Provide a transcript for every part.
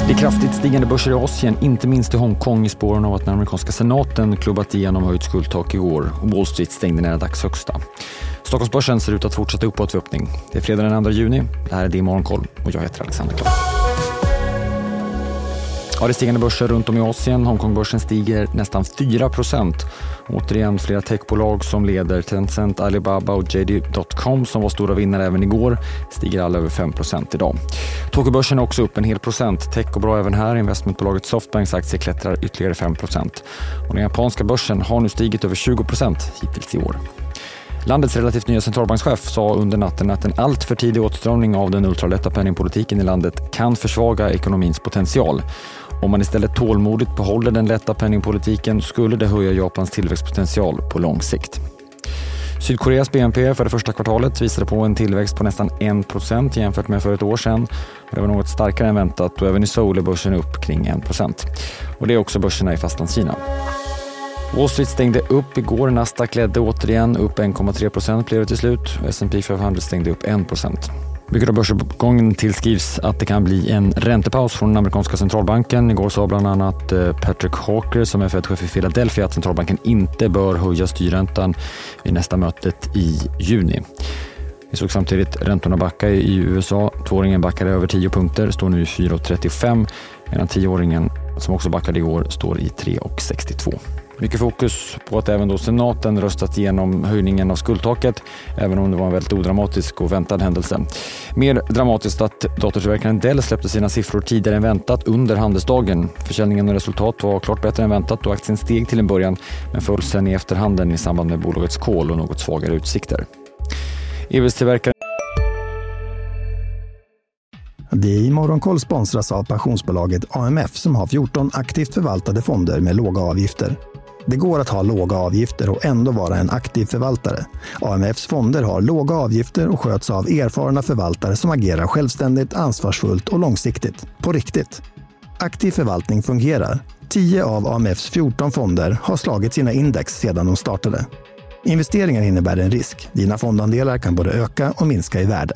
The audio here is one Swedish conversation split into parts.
Det är kraftigt stigande börser i Asien, inte minst i Hongkong i spåren av att den amerikanska senaten klubbat igenom höjt skuldtak igår och Wall Street stängde nära dagshögsta. Stockholmsbörsen ser ut att fortsätta uppåt vid öppning. Det är fredag den 2 juni. Det här är det Morgonkoll och jag heter Alexander Klapp. Ja, det är stigande börser runt om i Asien. Hongkongbörsen stiger nästan 4%. Återigen flera techbolag som leder. Tencent, Alibaba och JD.com som var stora vinnare även igår stiger alla över 5% idag. Tokyobörsen är också upp en hel procent. Tech går bra även här. Investmentbolaget Softbanks aktie klättrar ytterligare 5%. Och den japanska börsen har nu stigit över 20% hittills i år. Landets relativt nya centralbankschef sa under natten att en allt för tidig åtstramning av den ultralätta penningpolitiken i landet kan försvaga ekonomins potential. Om man istället tålmodigt behåller den lätta penningpolitiken skulle det höja Japans tillväxtpotential på lång sikt. Sydkoreas BNP för det första kvartalet visade på en tillväxt på nästan 1% jämfört med för ett år sedan. Det var något starkare än väntat och även i Seoul är börsen upp kring 1%. Och det är också börserna i Fastlandskina. Wall Street stängde upp igår, Nasdaq ledde återigen upp 1,3% blev det till slut. S&P 500 stängde upp 1%. Mycket av börsuppgången tillskrivs att det kan bli en räntepaus från den amerikanska centralbanken. Igår sa bland annat Patrick Hawker som är Fed-chef i Philadelphia att centralbanken inte bör höja styrräntan vid nästa mötet i juni. Vi såg samtidigt räntorna backa i USA. 2-åringen backade över 10 punkter, står nu i 4,35 medan 10-åringen som också backade igår står i 3,62. Mycket fokus på att även då senaten röstat igenom höjningen av skuldtaket, även om det var en väldigt odramatisk och väntad händelse. Mer dramatiskt att datortillverkaren Dell släppte sina siffror tidigare än väntat under handelsdagen. Försäljningen och resultat var klart bättre än väntat och aktien steg till en början, men föll sen i efterhanden i samband med bolagets call och något svagare utsikter. EVs-tillverkaren Det i Morgonkoll sponsras av pensionsbolaget AMF som har 14 aktivt förvaltade fonder med låga avgifter. Det går att ha låga avgifter och ändå vara en aktiv förvaltare. AMFs fonder har låga avgifter och sköts av erfarna förvaltare som agerar självständigt, ansvarsfullt och långsiktigt. På riktigt. Aktiv förvaltning fungerar. 10 av AMFs 14 fonder har slagit sina index sedan de startade. Investeringen innebär en risk. Dina fondandelar kan både öka och minska i värde.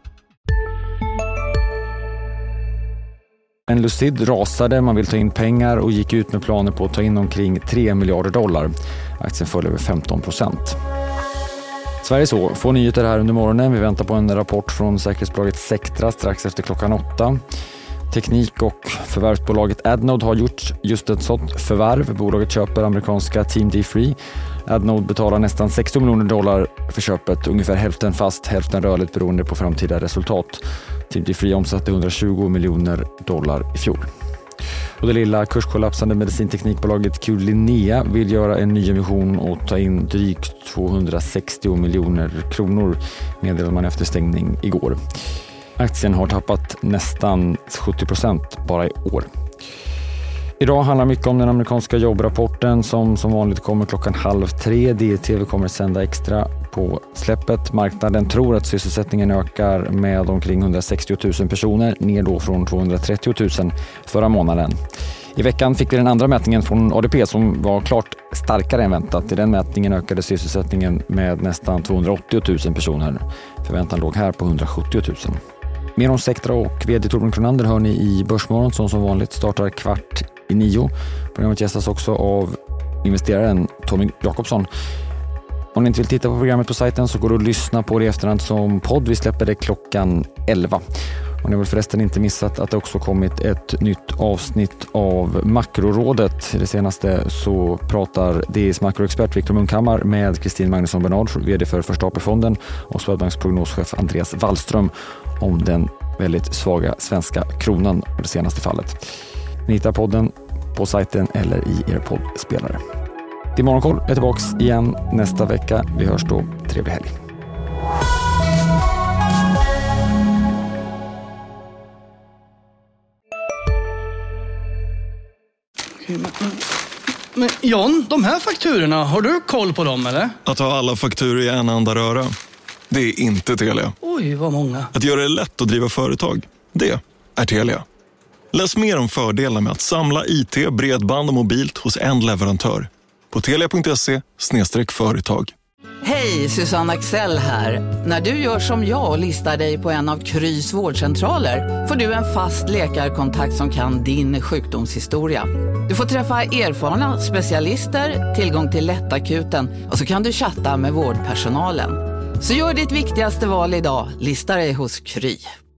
En Lucid rasade, man vill ta in pengar och gick ut med planer på att ta in omkring $3 miljarder. Aktien föll över 15%. Sverige så får nyheter här under morgonen. Vi väntar på en rapport från säkerhetsbolaget Sectra strax efter klockan 8. Teknik- och förvärvsbolaget Adnode har gjort just ett sådant förvärv. Bolaget köper amerikanska Team D3. Adnode betalar nästan $60 miljoner för köpet, ungefär hälften fast, hälften rörligt beroende på framtida resultat. Team D3 omsatte $120 miljoner i fjol. Och det lilla kurskollapsande medicinteknikbolaget Q-Linea vill göra en ny emission och ta in drygt 260 miljoner kronor, meddelade man efter stängning igår. Aktien har tappat nästan 70% bara i år. Idag handlar mycket om den amerikanska jobbrapporten som vanligt kommer klockan 2:30. DTV kommer sända extra på släppet. Marknaden tror att sysselsättningen ökar med omkring 160 000 personer, ner då från 230 000 förra månaden. I veckan fick vi den andra mätningen från ADP som var klart starkare än väntat. I den mätningen ökade sysselsättningen med nästan 280 000 personer. Förväntan låg här på 170 000. Mer om Sectra och vd Torbjörn Kronander hör ni i Börsmorgon som vanligt startar 8:45. Programmet gästas också av investeraren Tommy Jakobsson. Om ni inte vill titta på programmet på sajten så går det att lyssna på det i efterhand som podd. Vi släpper det klockan 11. Och ni har väl förresten inte missat att det också kommit ett nytt avsnitt av Makrorådet. I det senaste så pratar DIs makroexpert Viktor Munkhammar med Kristin Magnusson Bernard, vd för Första AP-fonden, och Swedbanks prognoschef Andreas Wallström om den väldigt svaga svenska kronan i det senaste fallet. Ni hittar podden på sajten eller i er poddspelare. Det är Morgonkoll är tillbaka igen nästa vecka. Vi hörs då. Trevlig helg. Men John, de här fakturorna, har du koll på dem eller? Att ha alla fakturor i en enda röra, det är inte Telia. Oj, vad många. Att göra det lätt att driva företag, det är Telia. Läs mer om fördelar med att samla IT, bredband och mobilt hos en leverantör på telia.se/företag. Hej, Susanne Axel här. När du gör som jag och listar dig på en av Krys vårdcentraler får du en fast läkarkontakt som kan din sjukdomshistoria. Du får träffa erfarna specialister, tillgång till lättakuten och så kan du chatta med vårdpersonalen. Så gör ditt viktigaste val idag, lista dig hos Kry.